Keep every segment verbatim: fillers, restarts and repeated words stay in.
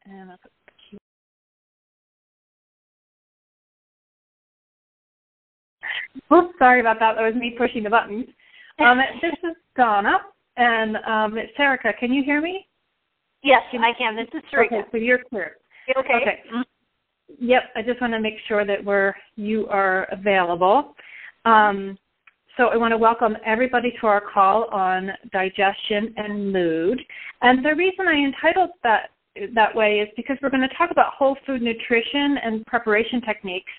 And I'll put Q. Oops, sorry about that. That was me pushing the buttons. Um, this is Donna, and um, Sarika, can you hear me? Yes, I can. This is Sarika. Okay, so you're clear. Okay. Okay. Yep, I just want to make sure that we're you are available. Um, so I want to welcome everybody to our call on digestion and mood. And the reason I entitled that that way is because we're going to talk about whole food nutrition and preparation techniques.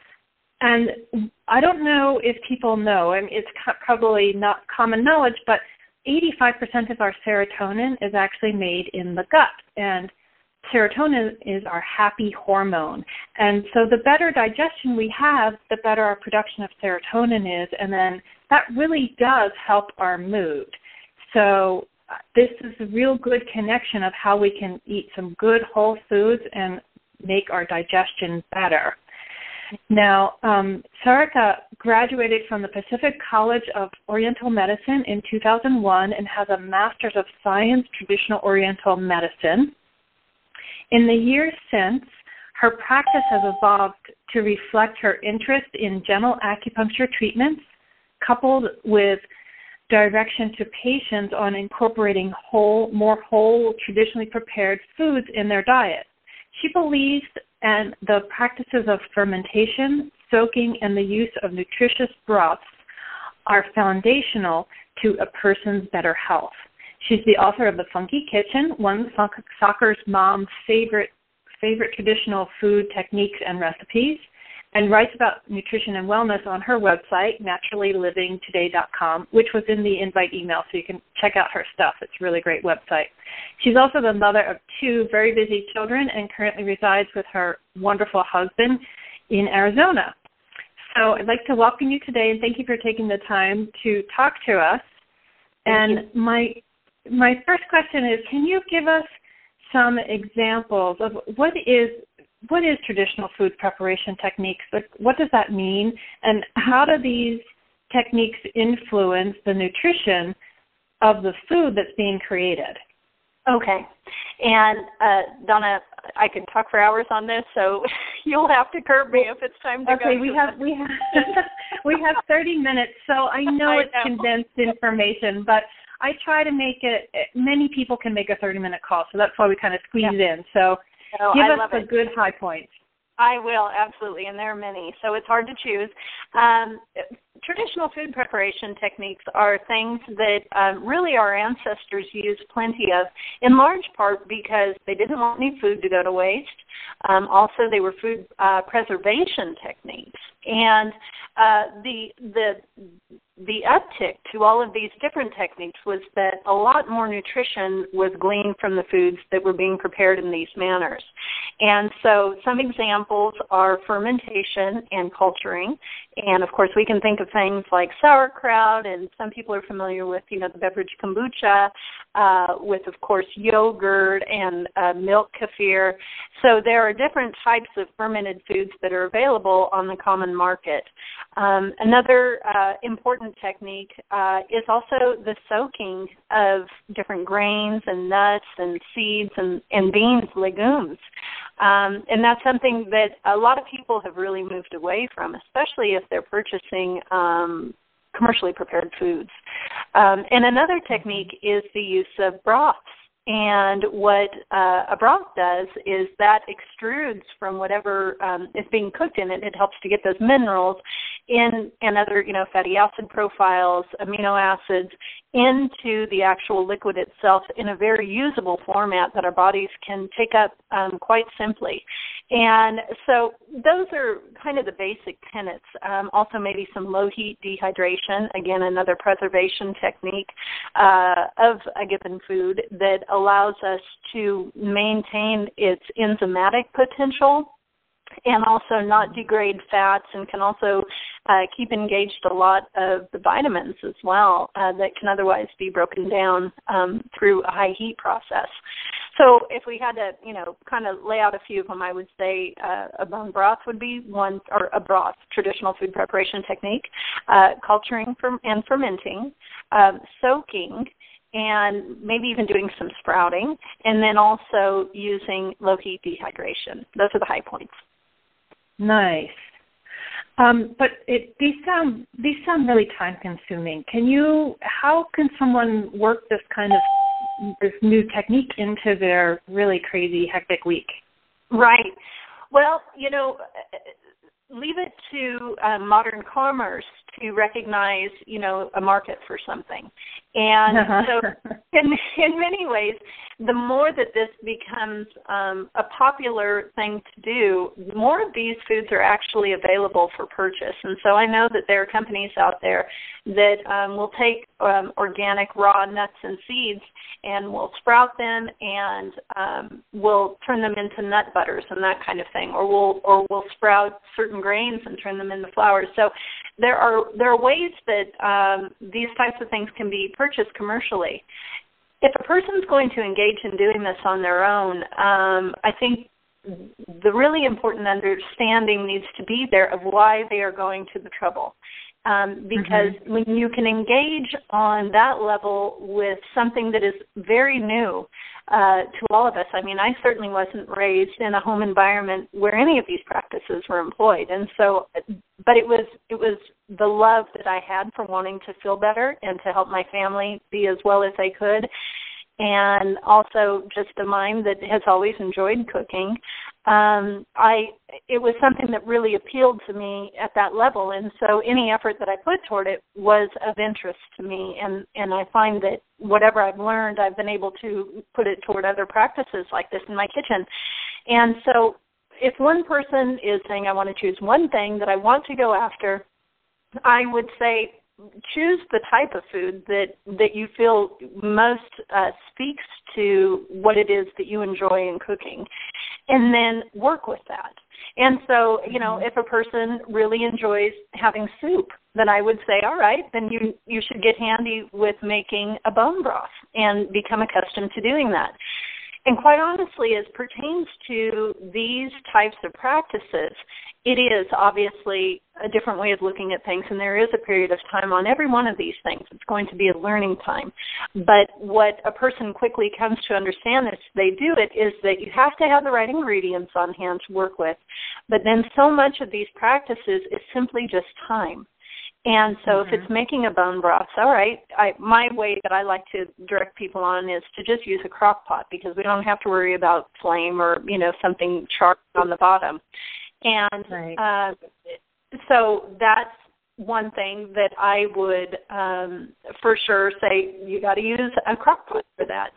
And I don't know if people know, I mean, it's probably not common knowledge, but eighty-five percent of our serotonin is actually made in the gut. And serotonin is our happy hormone. And so the better digestion we have, the better our production of serotonin is. And then that really does help our mood. So this is a real good connection of how we can eat some good whole foods and make our digestion better. Now, um, Sarika graduated from the Pacific College of Oriental Medicine in two thousand one and has a Master's of Science, Traditional Oriental Medicine. In the years since, her practice has evolved to reflect her interest in gentle acupuncture treatments, coupled with direction to patients on incorporating whole, more whole, traditionally prepared foods in their diet. She believes in the practices of fermentation, soaking, and the use of nutritious broths are foundational to a person's better health. She's the author of The Funky Kitchen, one soccer's mom's favorite favorite traditional food techniques and recipes, and writes about nutrition and wellness on her website, naturally living today dot com, which was in the invite email, so you can check out her stuff. It's a really great website. She's also the mother of two very busy children and currently resides with her wonderful husband in Arizona. So I'd like to welcome you today, and thank you for taking the time to talk to us. Thank and you. my my first question is, can you give us some examples of what is what is traditional food preparation techniques? Like, what does that mean, and how do these techniques influence the nutrition of the food that's being created? Okay. And, uh, Donna, I could talk for hours on this, so you'll have to curb me if it's time to okay, go. Okay, we have we have we have thirty minutes, so I know I it's know. condensed information, but I try to make it. Many people can make a thirty-minute call, so that's why we kind of squeeze yeah. it in. So oh, give I us love a it. good high point. I will, absolutely, and there are many, so it's hard to choose. Um, traditional food preparation techniques are things that um, really our ancestors used plenty of, in large part because they didn't want any food to go to waste. Um, also, they were food uh, preservation techniques. And uh, the the the uptick to all of these different techniques was that a lot more nutrition was gleaned from the foods that were being prepared in these manners. And so some examples are fermentation and culturing. And, of course, we can think of things like sauerkraut, and some people are familiar with, you know, the beverage kombucha, uh, with, of course, yogurt and uh, milk kefir. So there are different types of fermented foods that are available on the common market. Um, another uh, important technique uh, is also the soaking of different grains and nuts and seeds and, and beans, legumes. Um, and that's something that a lot of people have really moved away from, especially if they're purchasing um, commercially prepared foods. Um, and another technique is the use of broths. And what uh, a broth does is that extrudes from whatever um, is being cooked in it. It helps to get those minerals in and other, you know, fatty acid profiles, amino acids, into the actual liquid itself in a very usable format that our bodies can take up um, quite simply. And so those are kind of the basic tenets. Um, also maybe some low heat dehydration, again, another preservation technique uh, of a given food that allows us to maintain its enzymatic potential and also not degrade fats, and can also uh, keep engaged a lot of the vitamins as well uh, that can otherwise be broken down um, through a high heat process. So if we had to, you know, kind of lay out a few of them, I would say uh, a bone broth would be one, or a broth, traditional food preparation technique, uh, culturing and fermenting, um, soaking, and maybe even doing some sprouting, and then also using low-heat dehydration. Those are the high points. Nice. Um, but it, these sound these sound really time-consuming. Can you? How can someone work this kind of this new technique into their really crazy, hectic week? Right. Well, you know, leave it to um, modern commerce to recognize, you know, a market for something. And so in, in many ways, the more that this becomes um, a popular thing to do, more of these foods are actually available for purchase. And so I know that there are companies out there that um, will take um, organic raw nuts and seeds and will sprout them and um, will turn them into nut butters and that kind of thing, or will or will sprout certain grains and turn them into flours. So there are there are ways that um, these types of things can be purchased commercially. If a person's going to engage in doing this on their own, um, I think the really important understanding needs to be there of why they are going to the trouble. Um, because mm-hmm. when you can engage on that level with something that is very new uh, to all of us, I mean, I certainly wasn't raised in a home environment where any of these practices were employed, and so, but it was it was the love that I had for wanting to feel better and to help my family be as well as they could, and also just a mind that has always enjoyed cooking. Um, I it was something that really appealed to me at that level, and so any effort that I put toward it was of interest to me, and, and I find that whatever I've learned, I've been able to put it toward other practices like this in my kitchen. And so if one person is saying, I want to choose one thing that I want to go after, I would say choose the type of food that, that you feel most uh, speaks to what it is that you enjoy in cooking, and then work with that. And so, you know, if a person really enjoys having soup, then I would say, all right, then you, you should get handy with making a bone broth and become accustomed to doing that. And quite honestly, as pertains to these types of practices, it is obviously a different way of looking at things, and there is a period of time on every one of these things. It's going to be a learning time. But what a person quickly comes to understand as they do it is that you have to have the right ingredients on hand to work with. But then so much of these practices is simply just time. And so mm-hmm. if it's making a bone broth, all right, I, my way that I like to direct people on is to just use a crock pot, because we don't have to worry about flame or, you know, something charred on the bottom. And right. uh, so that's one thing that I would um, for sure say you got to use a crock pot for that.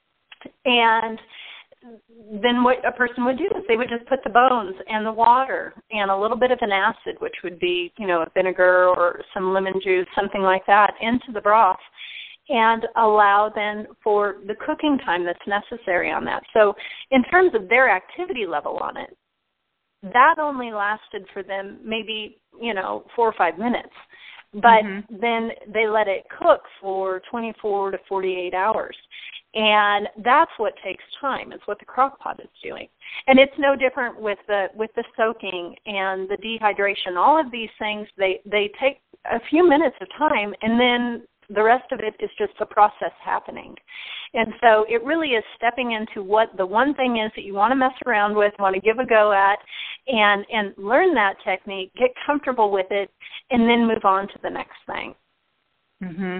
And then what a person would do is they would just put the bones and the water and a little bit of an acid, which would be, you know, a vinegar or some lemon juice, something like that, into the broth, and allow then for the cooking time that's necessary on that. So in terms of their activity level on it, that only lasted for them maybe, you know, four or five minutes. But mm-hmm. then they let it cook for twenty-four to forty-eight hours. And that's what takes time. It's what the crock pot is doing. And it's no different with the with the soaking and the dehydration. All of these things, they, they take a few minutes of time, and then the rest of it is just the process happening. And so it really is stepping into what the one thing is that you want to mess around with, want to give a go at, and, and learn that technique, get comfortable with it, and then move on to the next thing. Mm-hmm.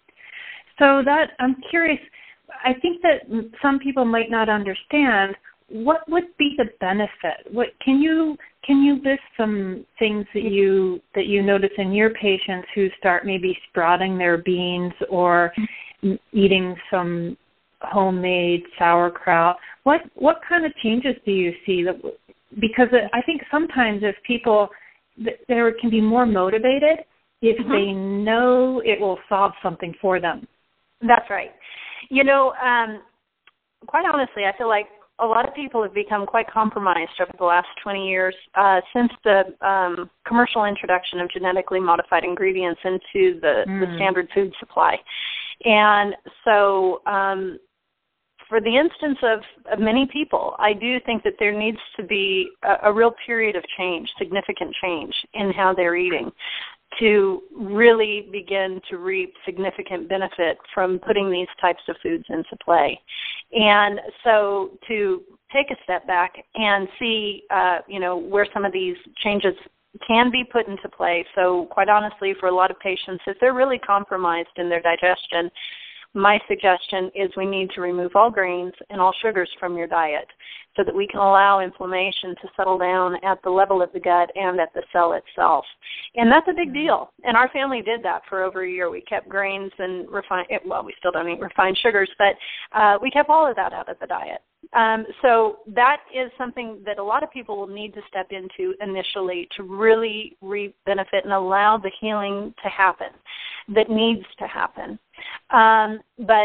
So that, I'm curious, I think that some people might not understand what would be the benefit. What can you can you list some things that you that you notice in your patients who start maybe sprouting their beans or eating some homemade sauerkraut? What what kind of changes do you see? That because I think sometimes if people they can be more motivated if mm-hmm. they know it will solve something for them. That's right. You know, um, quite honestly, I feel like a lot of people have become quite compromised over the last twenty years uh, since the um, commercial introduction of genetically modified ingredients into the, mm. the standard food supply. And so um, for the instance of, of many people, I do think that there needs to be a, a real period of change, significant change in how they're eating. to really begin to reap significant benefit from putting these types of foods into play. And so to take a step back and see, uh, you know, where some of these changes can be put into play. So quite honestly, for a lot of patients, if they're really compromised in their digestion, my suggestion is we need to remove all grains and all sugars from your diet so that we can allow inflammation to settle down at the level of the gut and at the cell itself. And that's a big deal. And our family did that for over a year. We kept grains and refined, well, we still don't eat refined sugars, but uh, we kept all of that out of the diet. Um, so that is something that a lot of people will need to step into initially to really reap benefit and allow the healing to happen that needs to happen. Um, but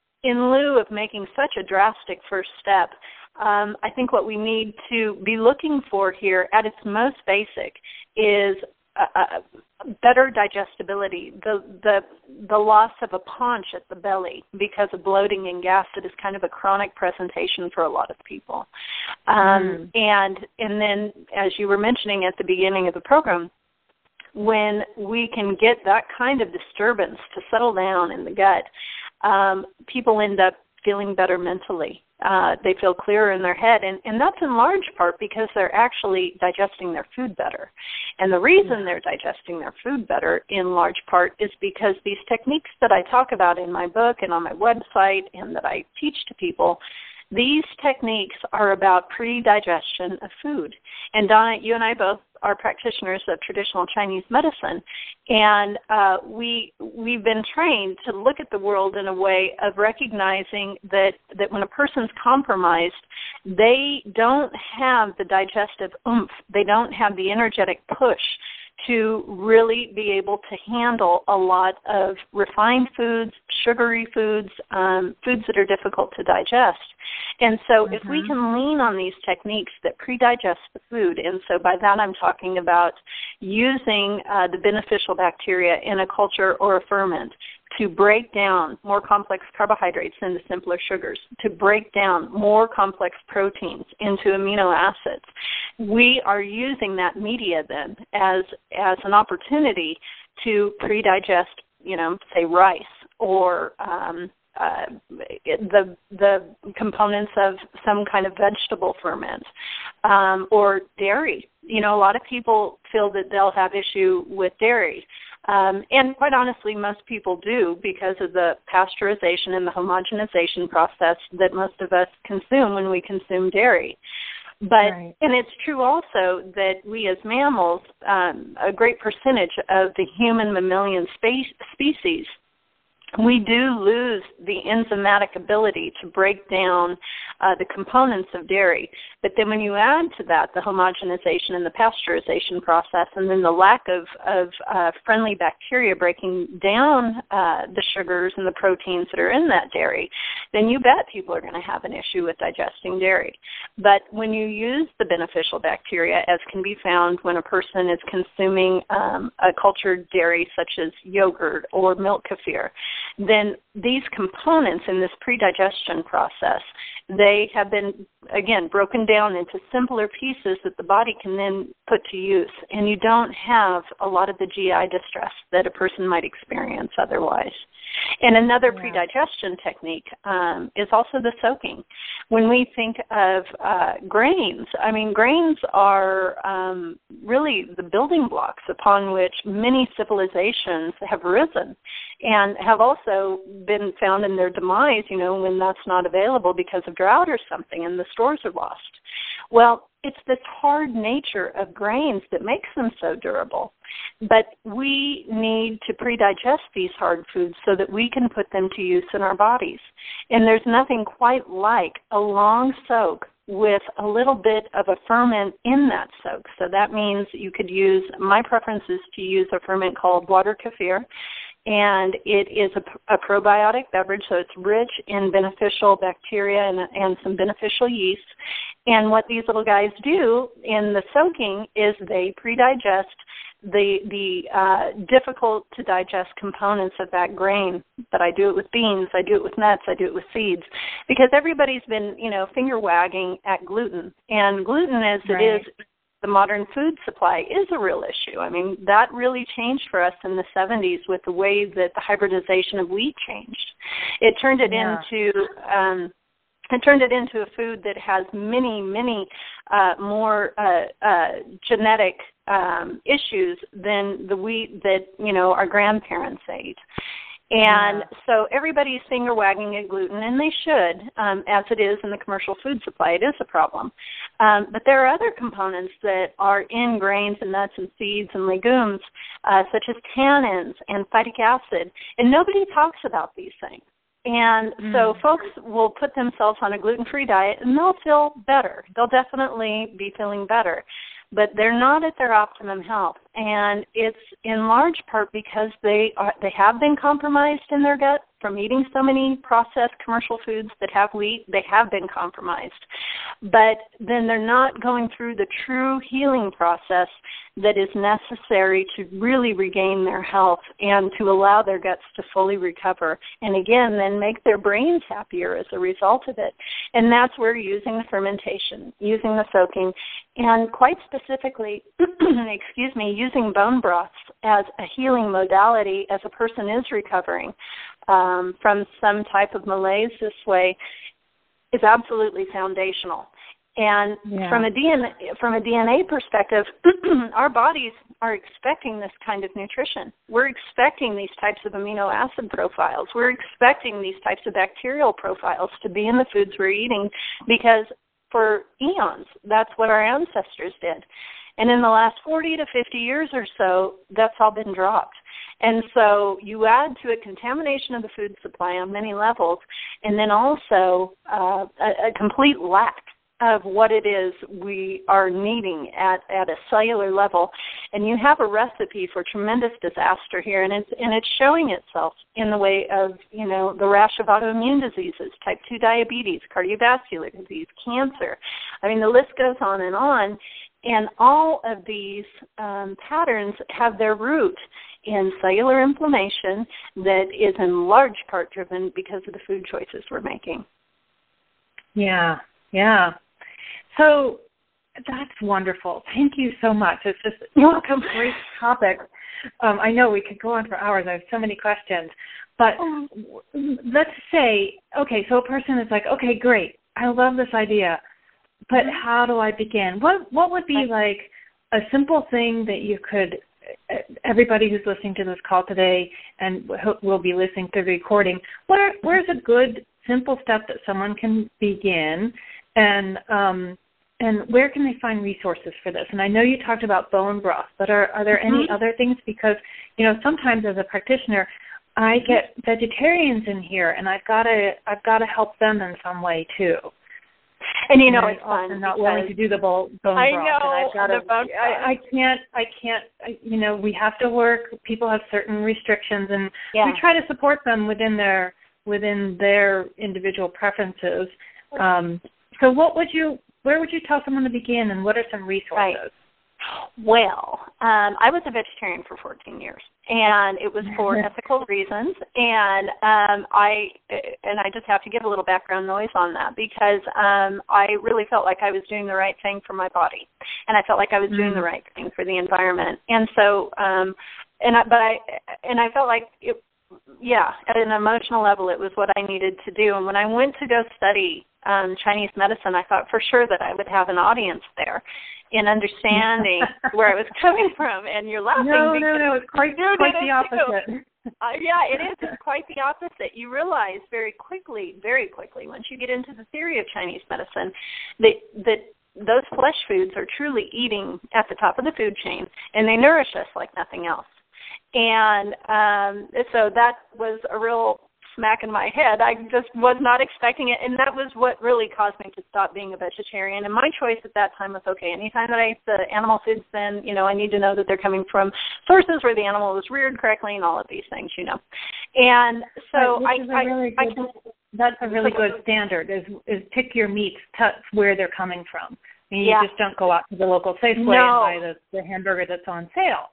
in lieu of making such a drastic first step, um, I think what we need to be looking for here at its most basic is a, a better digestibility, the, the the loss of a paunch at the belly because of bloating and gas that is kind of a chronic presentation for a lot of people. Um, mm. And and then, as you were mentioning at the beginning of the program, when we can get that kind of disturbance to settle down in the gut, um, people end up feeling better mentally. Uh, they feel clearer in their head, and, and that's in large part because they're actually digesting their food better. And the reason they're digesting their food better in large part is because these techniques that I talk about in my book and on my website and that I teach to people, these techniques are about pre-digestion of food. And Donna, you and I both are practitioners of traditional Chinese medicine, and uh, we, we've been trained to look at the world in a way of recognizing that, that when a person's compromised, they don't have the digestive oomph, they don't have the energetic push to really be able to handle a lot of refined foods, sugary foods, um, foods that are difficult to digest. And so mm-hmm. if we can lean on these techniques that pre-digest the food, and so by that I'm talking about using uh, the beneficial bacteria in a culture or a ferment to break down more complex carbohydrates into simpler sugars, to break down more complex proteins into amino acids. We are using that media then as as an opportunity to pre-digest, you know, say rice or um, uh, the the components of some kind of vegetable ferment um, or dairy. You know, a lot of people feel that they'll have issue with dairy. Um, and quite honestly, most people do because of the pasteurization and the homogenization process that most of us consume when we consume dairy. But right. And it's true also that we as mammals, um, a great percentage of the human mammalian spe- species, we do lose the enzymatic ability to break down uh, the components of dairy. But then when you add to that the homogenization and the pasteurization process and then the lack of, of uh, friendly bacteria breaking down uh, the sugars and the proteins that are in that dairy, then you bet people are going to have an issue with digesting dairy. But when you use the beneficial bacteria, as can be found when a person is consuming um, a cultured dairy such as yogurt or milk kefir, then these components in this pre-digestion process, they have been, again, broken down into simpler pieces that the body can then put to use. And you don't have a lot of the G I distress that a person might experience otherwise. And another yeah. pre-digestion technique um, is also the soaking. When we think of uh, grains, I mean, grains are um, really the building blocks upon which many civilizations have risen and have also been found in their demise, you know, when that's not available because of drought or something and the stores are lost. Well, it's this hard nature of grains that makes them so durable. But we need to pre-digest these hard foods so that we can put them to use in our bodies. And there's nothing quite like a long soak with a little bit of a ferment in that soak. So that means you could use, my preference is to use a ferment called water kefir. And it is a, a probiotic beverage, so it's rich in beneficial bacteria and, and some beneficial yeast. And what these little guys do in the soaking is they pre-digest the the uh, difficult to digest components of that grain. But I do it with beans, I do it with nuts, I do it with seeds, because everybody's been, you know, finger wagging at gluten. And gluten, as right. it is the modern food supply is a real issue. I mean, that really changed for us in the seventies with the way that the hybridization of wheat changed. It turned it yeah. into um, it turned it into a food that has many, many uh, more uh, uh, genetic um, issues than the wheat that, you know, our grandparents ate. And yeah. so everybody's finger wagging at gluten, and they should, um, as it is in the commercial food supply. It is a problem. Um, but there are other components that are in grains and nuts and seeds and legumes, uh, such as tannins and phytic acid, and nobody talks about these things. And mm. so folks will put themselves on a gluten-free diet, and they'll feel better. They'll definitely be feeling better. But they're not at their optimum health, and it's in large part because they are, they have been compromised in their gut from eating so many processed commercial foods that have wheat. They have been compromised, but then they're not going through the true healing process that is necessary to really regain their health and to allow their guts to fully recover, and again, then make their brains happier as a result of it. And that's where using the fermentation, using the soaking, and quite specifically, excuse me, using bone broths as a healing modality as a person is recovering um, from some type of malaise this way is absolutely foundational. And yeah. from a D N A, from a D N A perspective, our bodies are expecting this kind of nutrition. We're expecting these types of amino acid profiles. We're expecting these types of bacterial profiles to be in the foods we're eating because for eons, that's what our ancestors did. And in the last forty to fifty years or so, that's all been dropped. And so you add to it contamination of the food supply on many levels, and then also uh, a, a complete lack of what it is we are needing at, at a cellular level. And you have a recipe for tremendous disaster here, and it's, and it's showing itself in the way of, you know, the rash of autoimmune diseases, type two diabetes, cardiovascular disease, cancer. I mean, the list goes on and on. And all of these um, patterns have their root in cellular inflammation that is in large part driven because of the food choices we're making. Yeah, yeah. So that's wonderful. Thank you so much. It's just a great topic. Um, I know we could go on for hours. I have so many questions. But let's say, okay, so a person is like, okay, great. I love this idea. But how do I begin? What what would be like a simple thing that you could, everybody who's listening to this call today and will be listening to the recording, where where's a good simple step that someone can begin, and um, and where can they find resources for this? And I know you talked about bone broth, but are, are there any mm-hmm. other things? Because, you know, sometimes as a practitioner, I get vegetarians in here, and I've got to I've got to help them in some way too. And you know, and it's fun. I'm not willing to do the bone, bone I broth. know. And I've got to, bone I, I can't, I can't, I, you know, we have to work. People have certain restrictions, and yeah. we try to support them within their, within their individual preferences. Um, so what would you, where would you tell someone to begin, and what are some resources? Right. Well, um, I was a vegetarian for fourteen years, and it was for ethical reasons. And um, I and I just have to give a little background noise on that because um, I really felt like I was doing the right thing for my body, and I felt like I was doing the right thing for the environment. And so, um, and I, but I and I felt like it. Yeah, at an emotional level, it was what I needed to do. And when I went to go study um, Chinese medicine, I thought for sure that I would have an audience there in understanding where I was coming from. And you're laughing. No, no, no, it's quite, quite the opposite. Uh, yeah, it is. It's quite the opposite. You realize very quickly, very quickly, once you get into the theory of Chinese medicine, that that those flesh foods are truly eating at the top of the food chain, and they nourish us like nothing else. And um, so that was a real smack in my head. I just was not expecting it, and that was what really caused me to stop being a vegetarian. And my choice at that time was, okay, anytime that I eat the animal foods, then, you know, I need to know that they're coming from sources where the animal was reared correctly and all of these things, you know. And so right, I, really I, good, I can, that's a really good standard, is, is pick your meats, touch where they're coming from. I mean, yeah. You just don't go out to the local Safeway no. and buy the, the hamburger that's on sale.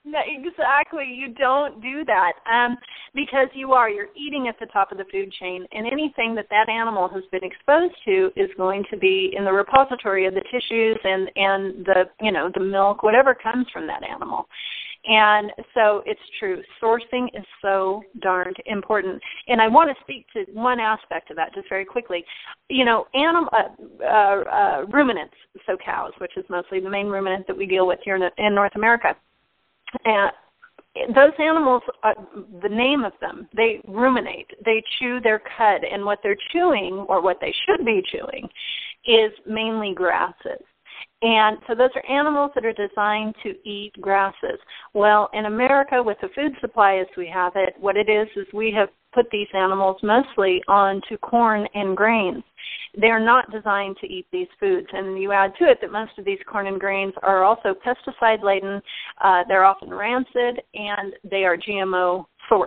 No, exactly. You don't do that um, because you are. You're eating at the top of the food chain, and anything that that animal has been exposed to is going to be in the repository of the tissues and, and the, you know, the milk, whatever comes from that animal. And so it's true. Sourcing is so darned important. And I want to speak to one aspect of that just very quickly. You know, animal, uh, uh, uh, ruminants, so cows, which is mostly the main ruminant that we deal with here in, in North America. And those animals, uh, the name of them, they ruminate. They chew their cud. And what they're chewing, or what they should be chewing, is mainly grasses. And so those are animals that are designed to eat grasses. Well, in America, with the food supply as we have it, what it is is we have put these animals mostly onto corn and grains. They're not designed to eat these foods. And you add to it that most of these corn and grains are also pesticide-laden. Uh, they're often rancid, and they are G M O sourced.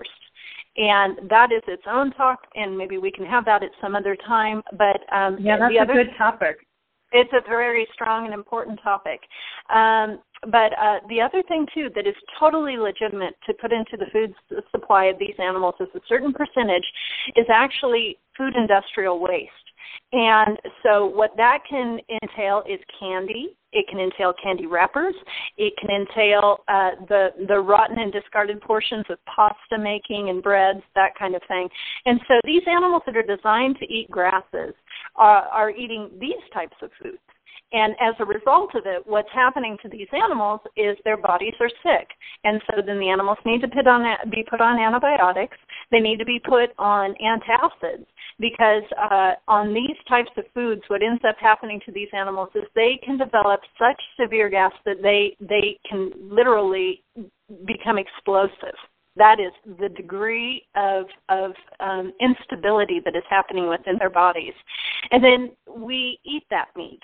And that is its own talk, and maybe we can have that at some other time. But um, yeah, that's the a other, good topic. It's a very strong and important topic. Um, but uh, the other thing, too, that is totally legitimate to put into the food supply of these animals is a certain percentage is actually food industrial waste. And so what that can entail is candy. It can entail candy wrappers. It can entail uh, the, the rotten and discarded portions of pasta making and breads, that kind of thing. And so these animals that are designed to eat grasses are, are eating these types of foods. And as a result of it, what's happening to these animals is their bodies are sick. And so then the animals need to put on, be put on antibiotics. They need to be put on antacids because uh, on these types of foods, what ends up happening to these animals is they can develop such severe gas that they, they can literally become explosive. That is the degree of, of um, instability that is happening within their bodies. And then we eat that meat.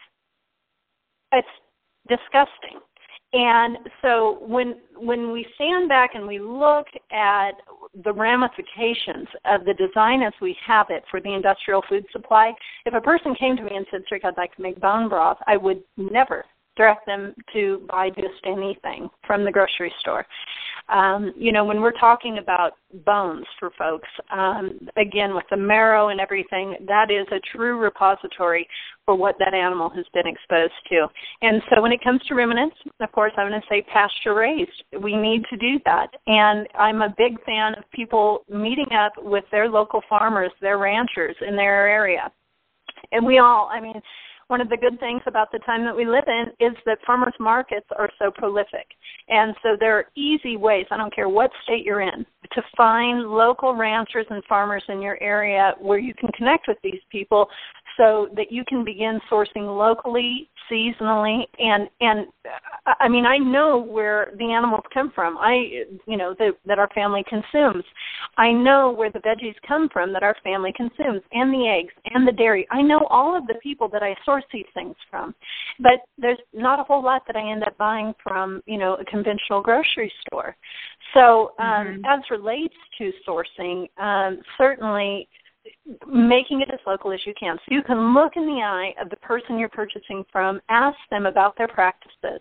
It's disgusting. And so when when we stand back and we look at the ramifications of the design as we have it for the industrial food supply, if a person came to me and said, Trick, I'd like to make bone broth, I would never direct them to buy just anything from the grocery store. Um, you know, when we're talking about bones for folks, um, again, with the marrow and everything, that is a true repository for what that animal has been exposed to. And so when it comes to ruminants, of course, I'm going to say pasture-raised. We need to do that. And I'm a big fan of people meeting up with their local farmers, their ranchers in their area. And we all, I mean, one of the good things about the time that we live in is that farmers markets are so prolific. And so there are easy ways, I don't care what state you're in, to find local ranchers and farmers in your area where you can connect with these people so that you can begin sourcing locally, seasonally, and, and I mean, I know where the animals come from, I, you know, the, that our family consumes. I know where the veggies come from that our family consumes, and the eggs, and the dairy. I know all of the people that I source these things from, but there's not a whole lot that I end up buying from, you know, a conventional grocery store. So um, mm-hmm. as relates to sourcing, um, certainly making it as local as you can. So you can look in the eye of the person you're purchasing from, ask them about their practices.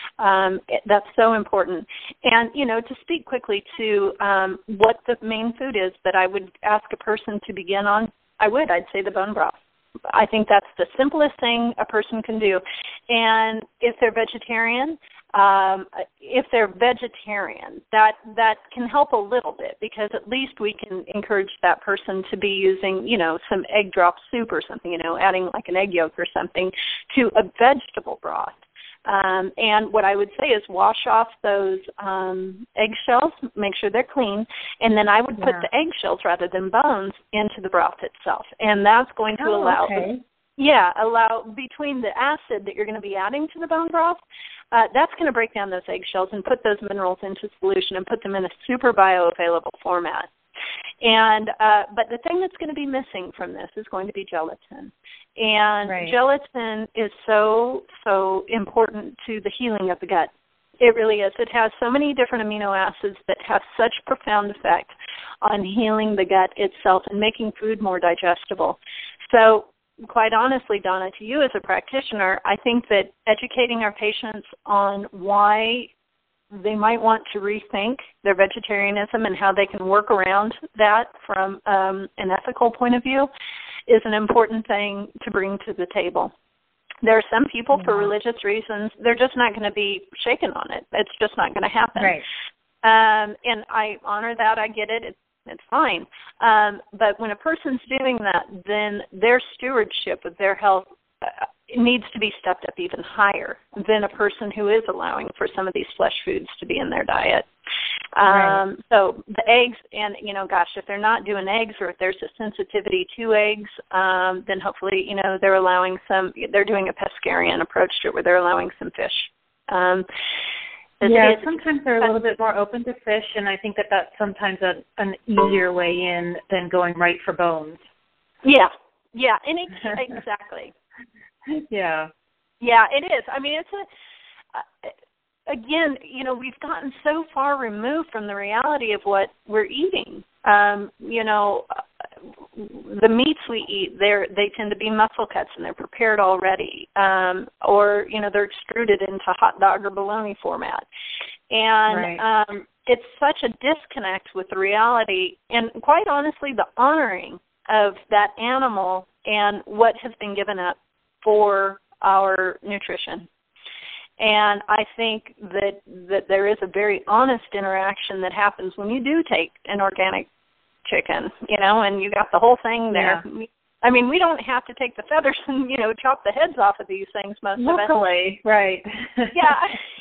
Um, that's so important. And, you know, to speak quickly to um, what the main food is that I would ask a person to begin on, I would. I'd say the bone broth. I think that's the simplest thing a person can do. And if they're vegetarian, um, if they're vegetarian, that that can help a little bit because at least we can encourage that person to be using, you know, some egg drop soup or something, you know, adding like an egg yolk or something to a vegetable broth. Um, and what I would say is wash off those um, eggshells, make sure they're clean, and then I would put yeah. the eggshells rather than bones into the broth itself. And that's going to oh, allow, okay. yeah, allow between the acid that you're going to be adding to the bone broth, uh, that's going to break down those eggshells and put those minerals into solution and put them in a super bioavailable format. And uh, but the thing that's going to be missing from this is going to be gelatin. And right. gelatin is so, so important to the healing of the gut. It really is. It has so many different amino acids that have such profound effect on healing the gut itself and making food more digestible. So quite honestly, Donna, to you as a practitioner, I think that educating our patients on why they might want to rethink their vegetarianism and how they can work around that from um, an ethical point of view is an important thing to bring to the table. There are some people, yeah. for religious reasons, they're just not going to be shaken on it. It's just not going to happen. Right. Um, and I honor that. I get it. It's, it's fine. Um, but when a person's doing that, then their stewardship of their health uh, needs to be stepped up even higher than a person who is allowing for some of these flesh foods to be in their diet. Um, right. So the eggs, and, you know, gosh, if they're not doing eggs or if there's a sensitivity to eggs, um, then hopefully, you know, they're allowing some, they're doing a pescarian approach to it where they're allowing some fish. Um, yeah, sometimes they're a little bit more open to fish, and I think that that's sometimes a, an easier way in than going right for bones. Yeah, yeah, and it, exactly. Yeah. Yeah, it is. I mean, it's a, uh, again, you know, we've gotten so far removed from the reality of what we're eating. Um, you know, the meats we eat, they're, they tend to be muscle cuts and they're prepared already. Um, or, you know, they're extruded into hot dog or bologna format. And right. um, it's such a disconnect with the reality and, quite honestly, the honoring of that animal and what has been given up for our nutrition. And I think that that there is a very honest interaction that happens when you do take an organic chicken, you know, and you got the whole thing there. Yeah. I mean, we don't have to take the feathers and, you know, chop the heads off of these things most Luckily, of us. Luckily, right. Yeah.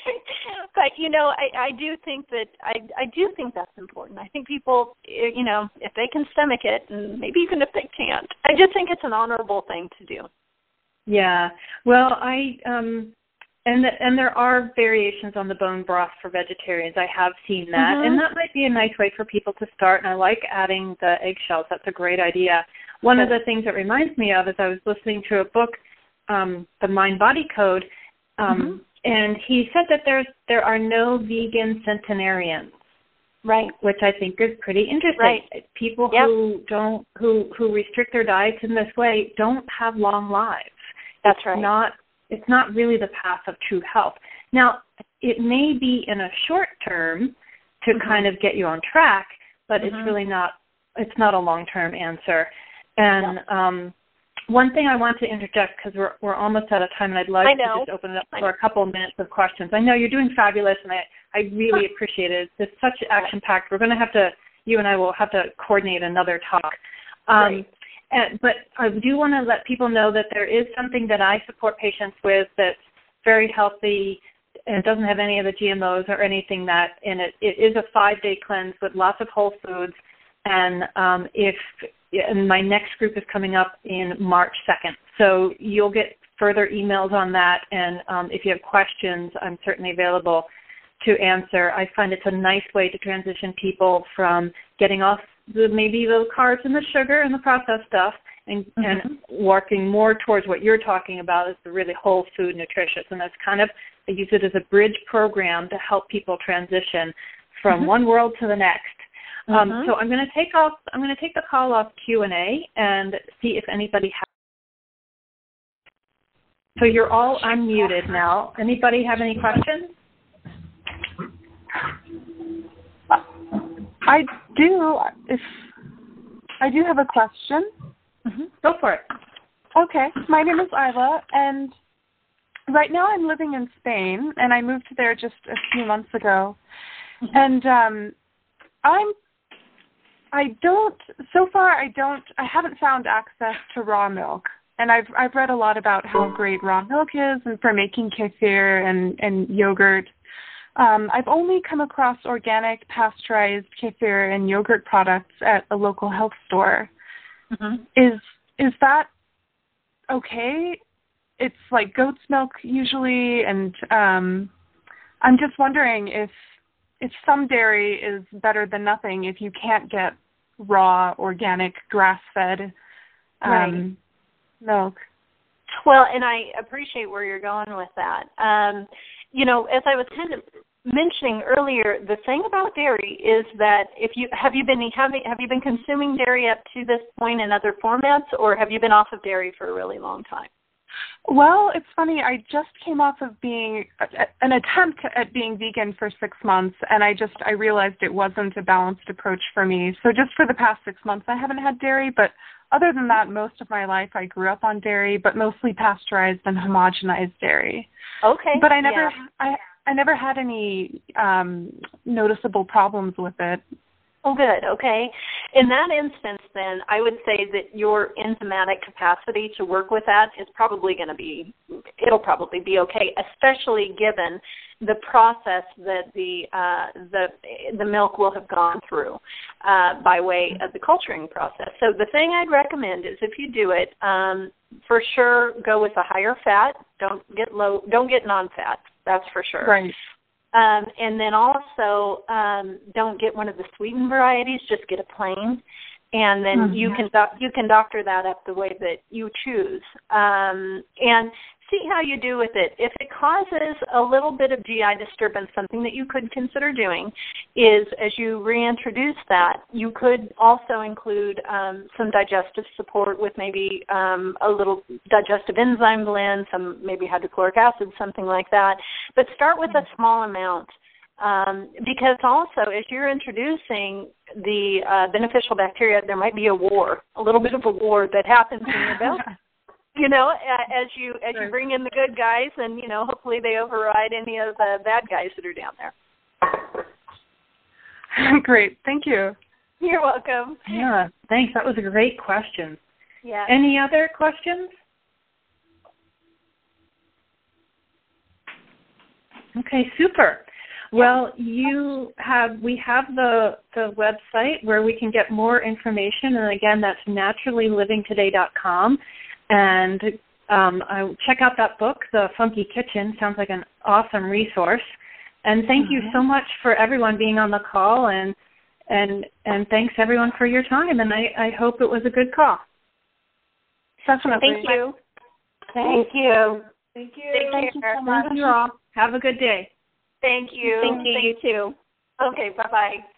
But, you know, I, I do think that, I, I do think that's important. I think people, you know, if they can stomach it, and maybe even if they can't, I just think it's an honorable thing to do. Yeah. Well, I, um, and the, and there are variations on the bone broth for vegetarians. I have seen that, mm-hmm. and that might be a nice way for people to start. And I like adding the eggshells. That's a great idea. One of the things that reminds me of is I was listening to a book, um, The Mind-Body Code, um, mm-hmm. and he said that there's there are no vegan centenarians. Right. Which I think is pretty interesting. Right. People yep. who don't who who restrict their diets in this way don't have long lives. That's it's right. Not it's not really the path of true health. Now, it may be in a short term to mm-hmm. kind of get you on track, but mm-hmm. it's really not it's not a long-term answer. And yeah. um, one thing I want to interject, because we're we're almost out of time, and I'd like to just open it up for a couple of minutes of questions. I know you're doing fabulous, and I, I really appreciate it. It's such action-packed. We're going to have to, you and I will have to coordinate another talk. Um, right. and, but I do want to let people know that there is something that I support patients with that's very healthy and doesn't have any of the G M Os or anything that in it. It is a five-day cleanse with lots of whole foods. And um, if and my next group is coming up in March second. So you'll get further emails on that. And um, if you have questions, I'm certainly available to answer. I find it's a nice way to transition people from getting off the maybe the carbs and the sugar and the processed stuff and, mm-hmm. and working more towards what you're talking about is the really whole food nutritious. And that's kind of, I use it as a bridge program to help people transition from mm-hmm. one world to the next. Um, mm-hmm. So I'm going to take off. I'm going to take the call off Q and A and see if anybody has. So you're all unmuted now. Anybody have any questions? I do. If I do have a question. Mm-hmm. Go for it. Okay. My name is Isla, and right now I'm living in Spain, and I moved there just a few months ago, mm-hmm. and um, I'm. I don't, so far I don't, I haven't found access to raw milk. And I've I've read a lot about how great raw milk is and for making kefir and, and yogurt. Um, I've only come across organic pasteurized kefir and yogurt products at a local health store. Mm-hmm. Is is that okay? It's like goat's milk usually, and um, I'm just wondering if if some dairy is better than nothing if you can't get raw, organic, grass-fed um, right. milk. Well, and I appreciate where you're going with that. Um, you know, as I was kind of mentioning earlier, the thing about dairy is that if you have you been having have you been consuming dairy up to this point in other formats, or have you been off of dairy for a really long time? Well, it's funny. I just came off of being an attempt at being vegan for six months, and I just I realized it wasn't a balanced approach for me. So just for the past six months, I haven't had dairy, but other than that, most of my life I grew up on dairy, but mostly pasteurized and homogenized dairy. Okay. But I never yeah. I I never had any um, noticeable problems with it. Oh, good. Okay. In that instance, then, I would say that your enzymatic capacity to work with that is probably going to be, it'll probably be okay, especially given the process that the uh, the the milk will have gone through uh, by way of the culturing process. So the thing I'd recommend is if you do it, um, for sure, go with a higher fat. Don't get low. Don't get non-fat. That's for sure. Right. Um, and then also, um, don't get one of the sweetened varieties. Just get a plain, and then mm-hmm. you can do- you can doctor that up the way that you choose, um, and see how you do with it. If it causes a little bit of G I disturbance, something that you could consider doing is, as you reintroduce that, you could also include um, some digestive support with maybe um, a little digestive enzyme blend, some maybe hydrochloric acid, something like that. But start with a small amount. Um, because also, as you're introducing the uh, beneficial bacteria, there might be a war, a little bit of a war that happens in your belly. You know, as you as you bring in the good guys, and you know, hopefully they override any of the bad guys that are down there. Great, thank you. You're welcome. Yeah, thanks. That was a great question. Yeah. Any other questions? Okay, super. Well, you have we have the the website where we can get more information, and again, that's naturally living today dot com. And um, I check out that book, The Funky Kitchen. Sounds like an awesome resource. And thank mm-hmm. you so much for everyone being on the call, and and and thanks everyone for your time. And I, I hope it was a good call. Definitely. Thank you. Thank you. Thank you. Take Thank care. you so much. Have a good day. Thank you. Thank you. Thank you too. Okay. Bye bye.